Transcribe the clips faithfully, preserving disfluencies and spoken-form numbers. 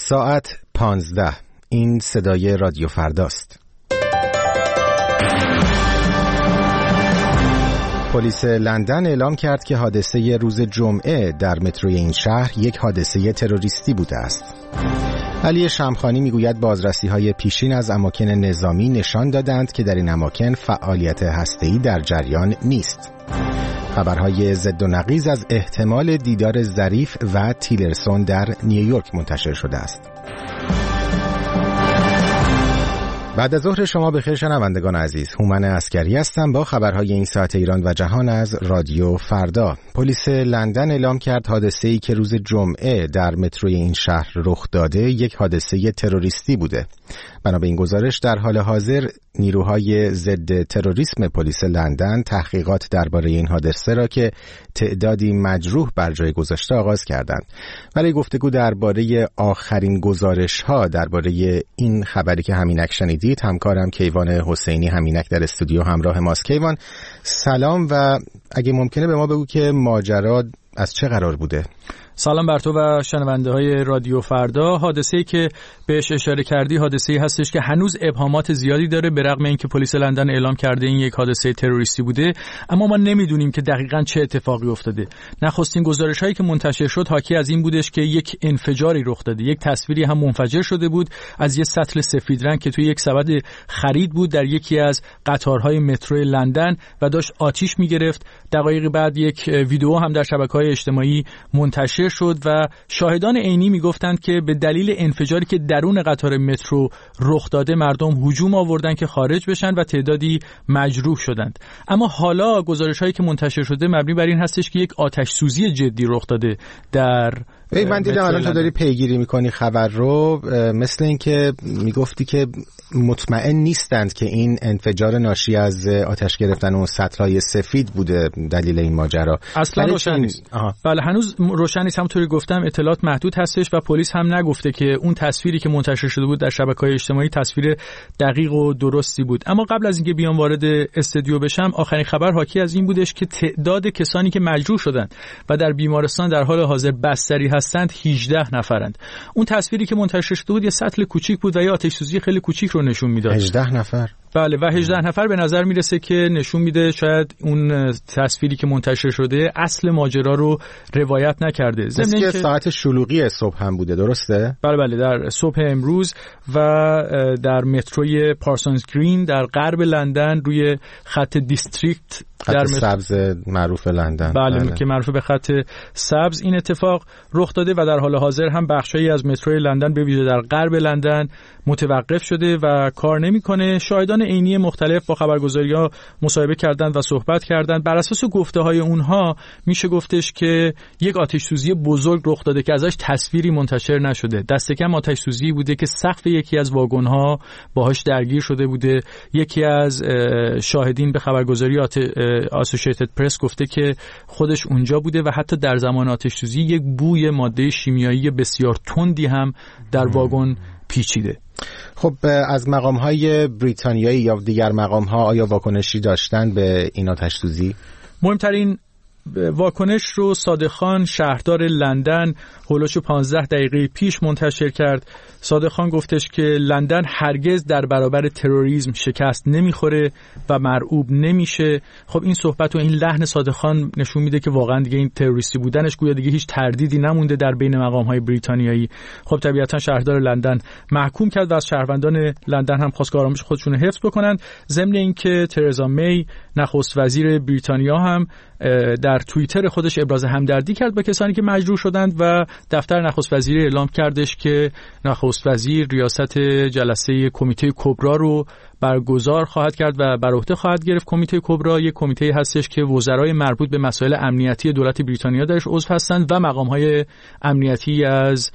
ساعت پانزده. این صدای رادیو فرداست. پلیس لندن اعلام کرد که حادثه روز جمعه در متروی این شهر یک حادثه تروریستی بوده است. علی شمخانی میگوید بازرسی‌های پیشین از اماکن نظامی نشان دادند که در این اماکن فعالیت هسته‌ای در جریان نیست. خبرهای ضد و نقیض از احتمال دیدار ظریف و تیلرسون در نیویورک منتشر شده است. بعد از ظهر شما بخیر شنوندگان عزیز، هومن عسکری هستم با خبرهای این ساعت ایران و جهان از رادیو فردا. پلیس لندن اعلام کرد حادثه‌ای که روز جمعه در متروی این شهر رخ داده یک حادثه تروریستی بوده. بنا به این گزارش در حال حاضر نیروهای ضد تروریسم پلیس لندن تحقیقات درباره این حادثه را که تعدادی مجروح بر جای گذاشته آغاز کردند. برای گفتگو درباره آخرین گزارش‌ها درباره این خبری که همینک شنیدید، همکارم کیوان حسینی همینک در استودیو همراه ماست. کیوان سلام، و اگه ممکنه به ما بگو که ماجرا از چه قرار بوده؟ سلام بر تو و شنونده های رادیو فردا. حادثه‌ای که بهش اشاره کردی حادثه‌ای هستش که هنوز ابهامات زیادی داره، به رغم اینکه پلیس لندن اعلام کرده این یک حادثه تروریستی بوده، اما ما نمیدونیم که دقیقاً چه اتفاقی افتاده. نخستین گزارش‌هایی که منتشر شد حاکی از این بودش که یک انفجاری رخ داده، یک تصویری هم منفجر شده بود از یک سطل سفید رنگ که توی یک سبد خرید بود در یکی از قطارهای مترو لندن و داشت آتش می‌گرفت. دقایقی بعد یک ویدیو هم در شبکه‌های اجتماعی منتشر شد و شاهدان عینی میگفتند که به دلیل انفجاری که درون قطار مترو رخ داده مردم هجوم آوردن که خارج بشن و تعدادی مجروح شدند. اما حالا گزارش‌هایی که منتشر شده مبنی بر این هستش که یک آتش سوزی جدی رخ داده در ای من دیدم الان تو داری پیگیری میکنی خبر رو، مثل این که میگفتی که مطمئن نیستند که این انفجار ناشی از آتش گرفتن اون سطل‌های سفید بوده دلیل این ماجرا. اصلا روشن نیست. بله هنوز روشن نیست. همونطوری گفتم اطلاعات محدود هستش و پلیس هم نگفته که اون تصویری که منتشر شده بود در شبکه‌های اجتماعی تصویر دقیق و درستی بود. اما قبل از اینکه بیام وارد استودیو بشم، آخرین خبر حاکی از این بودش که تعداد کسانی که مجروح شدند و در بیمارستان در حال حاضر بستری هستند هجده نفرند. اون تصویری که منتشر شده بود یه سطل کوچیک بود و یه آتش سوزی خیلی کوچیک رو نشون میداد. هجده نفر. بله و هجده نفر به نظر میرسه که نشون میده شاید اون تصویری که منتشر شده اصل ماجرا رو روایت نکرده. ضمن اینکه ساعت شلوغی صبح هم بوده، درسته؟ بله بله در صبح امروز و در متروی پارسونز گرین در غرب لندن روی خط دیستریکت خط سبز معروف لندن، بله, بله که معروف به خط سبز، این اتفاق رخ داده و در حال حاضر هم بخشایی از متروی لندن به ویژه در غرب لندن متوقف شده و کار نمیکنه. شاهدان عینی مختلف با خبرگزاری‌ها مصاحبه کردند و صحبت کردند. بر اساس گفته‌های اونها میشه گفتش که یک آتش سوزی بزرگ رخ داده که ازش تصویری منتشر نشده. دست کم آتش سوزی بوده که سقف یکی از واگن‌ها باهاش درگیر شده بوده. یکی از شاهدین به خبرگزاری اسوسییتد پرس گفته که خودش اونجا بوده و حتی در زمان آتش سوزی یک بوی ماده شیمیایی بسیار تندی هم در واگن پیچیده. خب از مقام‌های بریتانیایی یا دیگر مقام‌ها آیا واکنشی داشتن به این آتش سوزی؟ مهمترین واکنش رو صادق خان شهردار لندن هولوش پانزده دقیقه پیش منتشر کرد. صادق خان گفتش که لندن هرگز در برابر تروریسم شکست نمیخوره و مرعوب نمیشه. خب این صحبت و این لحن صادق خان نشون میده که واقعا دیگه این تروریستی بودنش گویا دیگه هیچ تردیدی نمونده در بین مقام‌های بریتانیایی. خب طبیعتا شهردار لندن محکوم کرد و از شهروندان لندن هم خواست که آرامش خودشون رو حفظ بکنن. ضمن اینکه ترزا می نخست وزیر بریتانیا هم در توییتر خودش ابراز همدردی کرد با کسانی که مجروح شدند و دفتر نخست وزیر اعلام کردش که نخست وزیر ریاست جلسه کمیته کبرا رو برگزار خواهد کرد و بر عهده خواهد گرفت. کمیته کبرا یک کمیته هستش که وزرای مربوط به مسائل امنیتی دولت بریتانیا درش عضو هستند و مقام‌های امنیتی از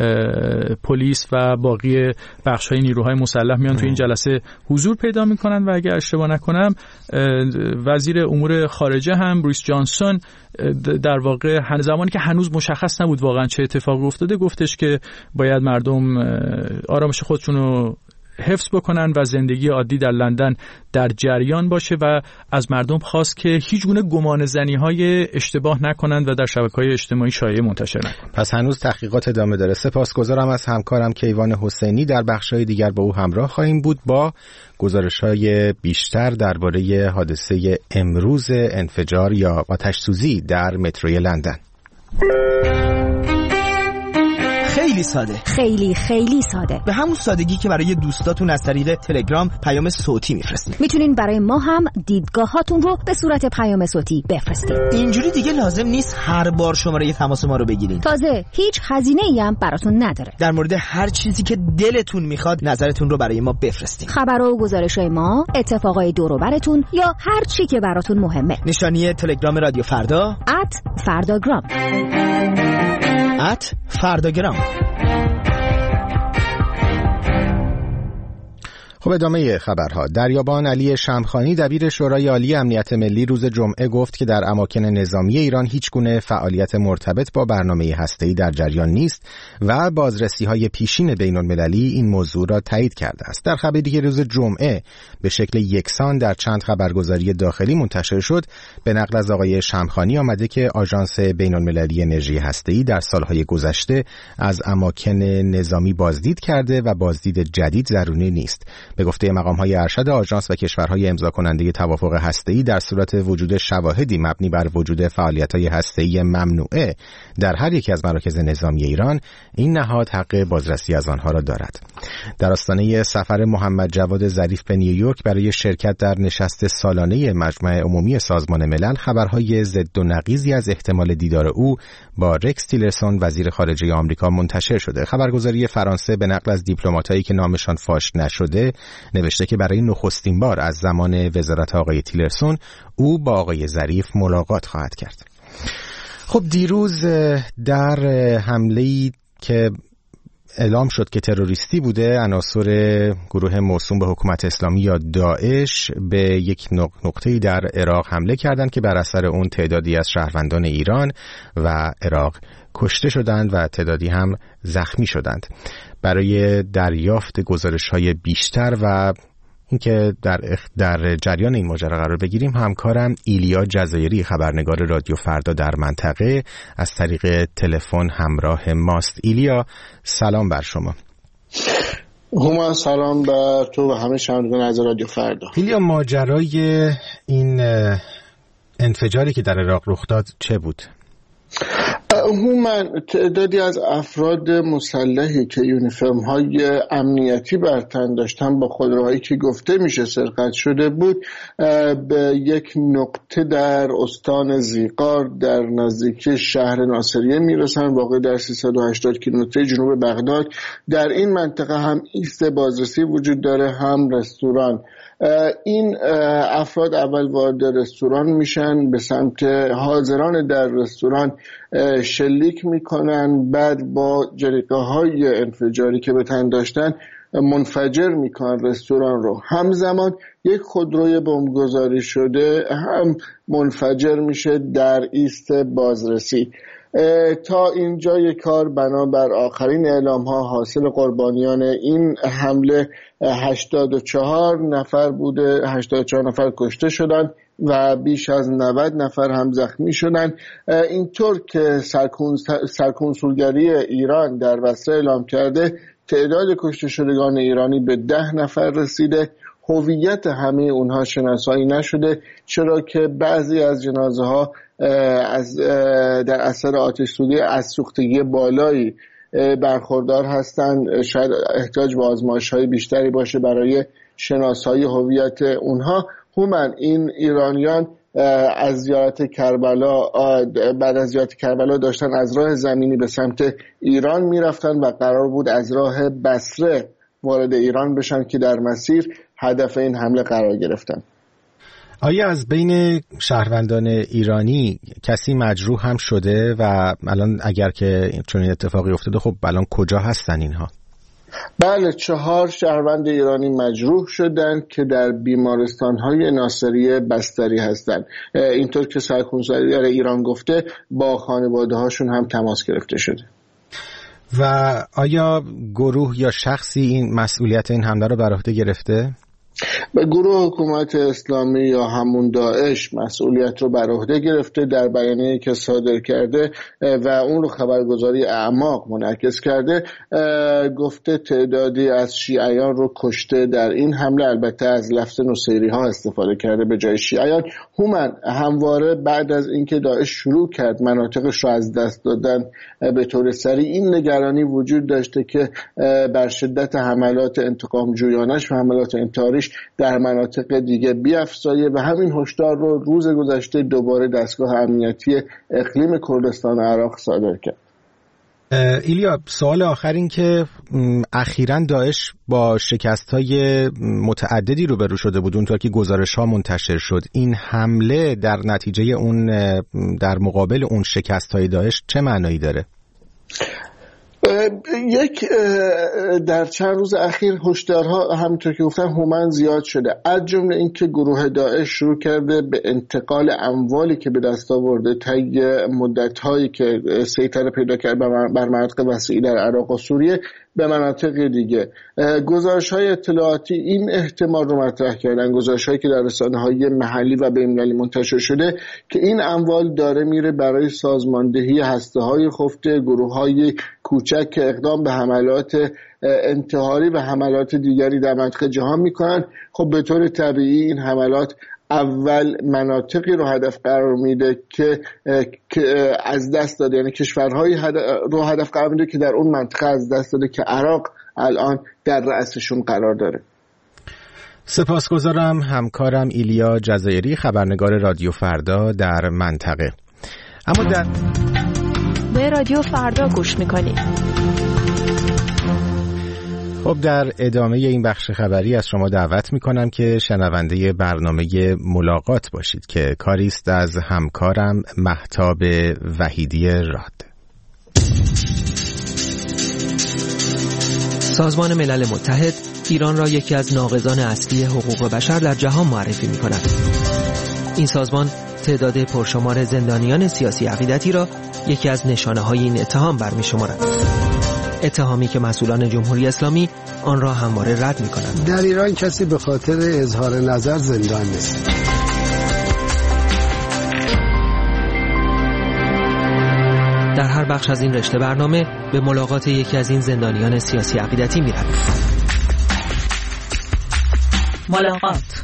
پلیس و باقی بخش‌های نیروهای مسلح میان تو این جلسه حضور پیدا می‌کنن و اگر اشتباه نکنم وزیر امور خارجه هم بوریس جانسون در واقع هن زمانی که هنوز مشخص نبود واقعا چه اتفاقی افتاده گفتش که باید مردم آرامش خودشون رو حفظ بکنن و زندگی عادی در لندن در جریان باشه و از مردم خواست که هیچ گونه گمانه‌زنی‌های اشتباه نکنند و در شبکه‌های اجتماعی شایعه منتشر نکنند. پس هنوز تحقیقات ادامه داره. سپاسگزارم از همکارم کیوان حسینی. در بخش‌های دیگر با او همراه خواهیم بود با گزارش‌های بیشتر درباره حادثه امروز انفجار یا آتش‌سوزی در متروی لندن. خیلی ساده، خیلی خیلی ساده، به همون سادگی که برای دوستاتون از طریق تلگرام پیام صوتی میفرستین. میتونین برای ما هم دیدگاهاتون رو به صورت پیام صوتی بفرستین. اینجوری دیگه لازم نیست هر بار شماره تماس ما رو بگیرین. تازه هیچ هزینه‌ای هم براتون نداره. در مورد هر چیزی که دلتون میخواد نظرتون رو برای ما بفرستین. خبرها و گزارش‌های ما، اتفاقای دور و براتون یا هر چی که براتون مهمه. نشانی تلگرام رادیو فردا ات فرداگرام ات فرداگرام. خب ادامه خبرها. دریابان علی شمخانی دبیر شورای عالی امنیت ملی روز جمعه گفت که در اماکن نظامی ایران هیچ گونه فعالیت مرتبط با برنامه هسته‌ای در جریان نیست و بازرسی‌های پیشین بین‌المللی این موضوع را تایید کرده است. در خبری که روز جمعه به شکل یکسان در چند خبرگزاری داخلی منتشر شد، به نقل از آقای شمخانی آمده که آژانس بین‌المللی انرژی هسته‌ای در سالهای گذشته از اماکن نظامی بازدید کرده و بازدید جدید ضروری نیست. به گفته مقام‌های ارشد آژانس و کشورهای امضا کننده توافق هسته‌ای در صورت وجود شواهدی مبنی بر وجود فعالیت‌های هسته‌ای ممنوعه در هر یک از مراکز نظامی ایران، این نهاد حق بازرسی از آنها را دارد. در آستانه سفر محمد جواد ظریف به نیویورک برای شرکت در نشست سالانه مجمع عمومی سازمان ملل، خبرهای ضد و نقیضی از احتمال دیدار او با رکس تیلرسون وزیر خارجه آمریکا منتشر شده. خبرگزاری فرانسه به نقل از دیپلماتایی که نامشان فاش نشده نوشته که برای نخستین بار از زمان وزارت آقای تیلرسون او با آقای ظریف ملاقات خواهد کرد. خب دیروز در حمله‌ای که اعلام شد که تروریستی بوده، عناصر گروه موسوم به حکومت اسلامی یا داعش به یک نقطه‌ای در عراق حمله کردند که بر اثر اون تعدادی از شهروندان ایران و عراق کشته شدند و تعدادی هم زخمی شدند. برای دریافت گزارش‌های بیشتر و اینکه در در جریان این ماجرا قرار بگیریم، همکارم ایلیا جزایری خبرنگار رادیو فردا در منطقه از طریق تلفن همراه ماست. ایلیا، سلام بر شما. هما سلام بر تو و همه شنوندگان از رادیو فردا. ایلیا، ماجرای این انفجاری که در عراق رخ داد چه بود؟ عموما تعدادی از افراد مسلحی که یونیفرم های امنیتی بر تن داشتن با خودروهایی که گفته میشه سرقت شده بود به یک نقطه در استان زیقار در نزدیکی شهر ناصریه میرسن، واقع در سیصد و هشتاد کیلومتر جنوب بغداد. در این منطقه هم ایست بازرسی وجود داره، هم رستوران. این افراد اول وارد رستوران میشن، به سمت حاضران در رستوران شلیک میکنن، بعد با جلیقه های انفجاری که به تن داشتن منفجر میکنن رستوران رو. همزمان یک خودروی بمبگذاری شده هم منفجر میشه در ایست بازرسی. تا اینجای کار بنابر آخرین اعلام ها حاصل قربانیان این حمله هشتاد و چهار نفر بوده، هشتاد و چهار نفر کشته شدن و بیش از نود نفر هم زخمی شدن. اینطور که سرکنسولگری ایران در بصره اعلام کرده تعداد کشته شدگان ایرانی به ده نفر رسیده. هویت همه اونها شناسایی نشده، چرا که بعضی از جنازه ها از در اثر آتش سوزی از سوختگی بالایی برخوردار هستند. شاید احتیاج به آزمایش‌های بیشتری باشه برای شناسایی هویت اونها. همون این ایرانیان از زیارت کربلا بعد از زیارت کربلا داشتن از راه زمینی به سمت ایران میرفتن و قرار بود از راه بصره وارد ایران بشن که در مسیر هدف این حمله قرار گرفتن. آیا از بین شهروندان ایرانی کسی مجروح هم شده و الان اگر که چون این اتفاقی افتاده، خب الان کجا هستن اینها؟ بله، چهار شهروند ایرانی مجروح شدند که در بیمارستان‌های ناصریه بستری هستند. اینطور که سرکنسولگری ایران گفته با خانواده‌هاشون هم تماس گرفته شده. و آیا گروه یا شخصی این مسئولیت این حمله رو بر عهده گرفته؟ به گروه حکومت اسلامی یا همون داعش مسئولیت رو بر عهده گرفته، در بیانیه‌ای که صادر کرده و اون رو خبرگزاری اعماق منعکس کرده، گفته تعدادی از شیعیان رو کشته در این حمله. البته از لفظ نصیری ها استفاده کرده به جای شیعیان. هومن همواره بعد از اینکه داعش شروع کرد مناطقش رو از دست دادن به طور سریع، این نگرانی وجود داشته که بر شدت حملات انتقام جویانش و حملات انتحاریش در مناطق دیگه بیفزایه و همین هشدار رو روز گذشته دوباره دستگاه امنیتی اقلیم کردستان عراق صادر کرد. ایلیا، سوال آخر این که اخیراً داعش با شکست‌های متعددی روبرو شده بود اونطور که گزارش‌ها منتشر شد. این حمله در نتیجه اون، در مقابل اون شکست‌های داعش چه معنایی داره؟ یک در چند روز اخیر هشدارها همونطور که گفتم هومن زیاد شده، از جمله اینکه گروه داعش شروع کرده به انتقال اموالی که به دست آورده طی مدت‌هایی که سیطره پیدا کرد بر مناطق وسیعی در عراق و سوریه به مناطق دیگه. گزارش‌های اطلاعاتی این احتمال رو مطرح کردن، گزارش‌هایی که در رسانه‌های محلی و بین‌المللی منتشر شده که این اموال داره میره برای سازماندهی هسته‌های خفته، گروه‌های کوچک که اقدام به حملات انتحاری و حملات دیگری در منطقه جهان میکنن. خب به طور طبیعی این حملات اول مناطقی رو هدف قرار میده که, که از دست داده، یعنی کشورهایی رو هدف قرار میده که در اون منطقه از دست داده که عراق الان در رأسشون قرار داره. سپاسگزارم همکارم ایلیا جزایری، خبرنگار رادیو فردا در منطقه. اما در به رادیو فردا گوش میکنید. خب در ادامه این بخش خبری از شما دعوت میکنم که شنونده برنامه ملاقات باشید که کاری است از همکارم مهتاب وحیدی راد. سازمان ملل متحد ایران را یکی از ناقضان اصلی حقوق بشر در جهان معرفی میکند. این سازمان تعداد پرشمار زندانیان سیاسی عقیدتی را یکی از نشانه‌های این اتهام برمی‌شمارد. اتهامی که مسئولان جمهوری اسلامی آن را همواره رد می‌کنند. در ایران کسی به خاطر اظهار نظر زندان نیست. در هر بخش از این رشته برنامه به ملاقات یکی از این زندانیان سیاسی عقیدتی می‌رویم. ملاقات.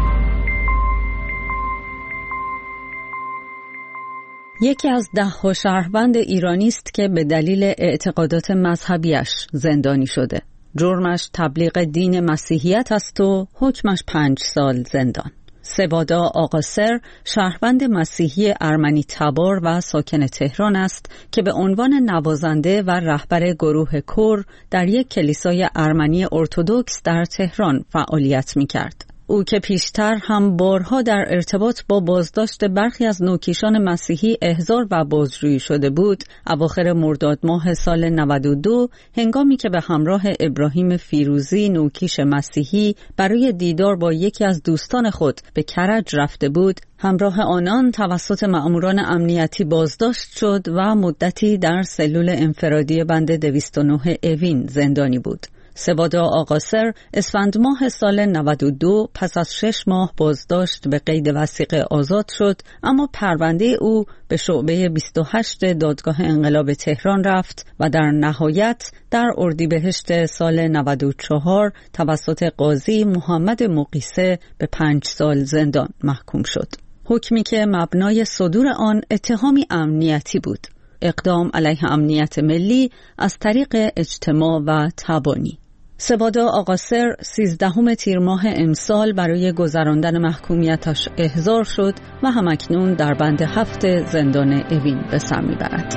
یکی از ده شهروند ایرانی است که به دلیل اعتقادات مذهبیش زندانی شده. جرمش تبلیغ دین مسیحیت است و حکمش پنج سال زندان. سوادا آقاسر شهروند مسیحی ارمنی تبار و ساکن تهران است که به عنوان نوازنده و رهبر گروه کور در یک کلیسای ارمنی ارتدوکس در تهران فعالیت می‌کرد. او که پیشتر هم بارها در ارتباط با بازداشت برخی از نوکیشان مسیحی احضار و بازجویی شده بود، اواخر مرداد ماه سال نود و دو هنگامی که به همراه ابراهیم فیروزی نوکیش مسیحی برای دیدار با یکی از دوستان خود به کرج رفته بود، همراه آنان توسط مأموران امنیتی بازداشت شد و مدتی در سلول انفرادی بند دویست و نه اوین زندانی بود. سوادا آقاسر اسفند ماه سال نود و دو پس از شش ماه بازداشت به قید وثیقه آزاد شد، اما پرونده او به شعبه بیست و هشت دادگاه انقلاب تهران رفت و در نهایت در اردیبهشت سال نود و چهار توسط قاضی محمد مقیسه به پنج سال زندان محکوم شد. حکمی که مبنای صدور آن اتهامی امنیتی بود، اقدام علیه امنیت ملی از طریق اجتماع و تبانی. سوادا آقاسر سیزدهم تیر ماه امسال برای گذراندن محکومیتش احضار شد و همکنون در بند هفت زندان اوین به سر میبرد.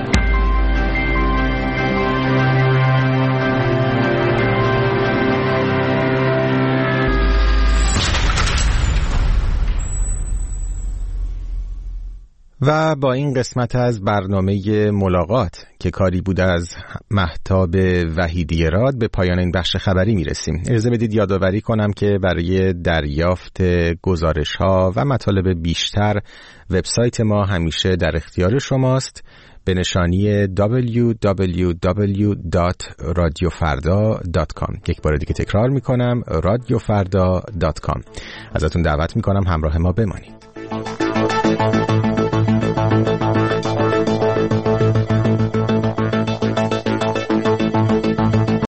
و با این قسمت از برنامه ملاقات که کاری بود از مهتاب وحیدی راد به پایان این بخش خبری میرسیم. اجازه بدید یادآوری کنم که برای دریافت گزارش‌ها و مطالب بیشتر وبسایت ما همیشه در اختیار شماست. به نشانی دبلیو دبلیو دبلیو دات رادیو فردا دات کام. یک بار دیگه تکرار میکنم، رادیو فردا دات کام. ازتون دعوت میکنم همراه ما بمانید.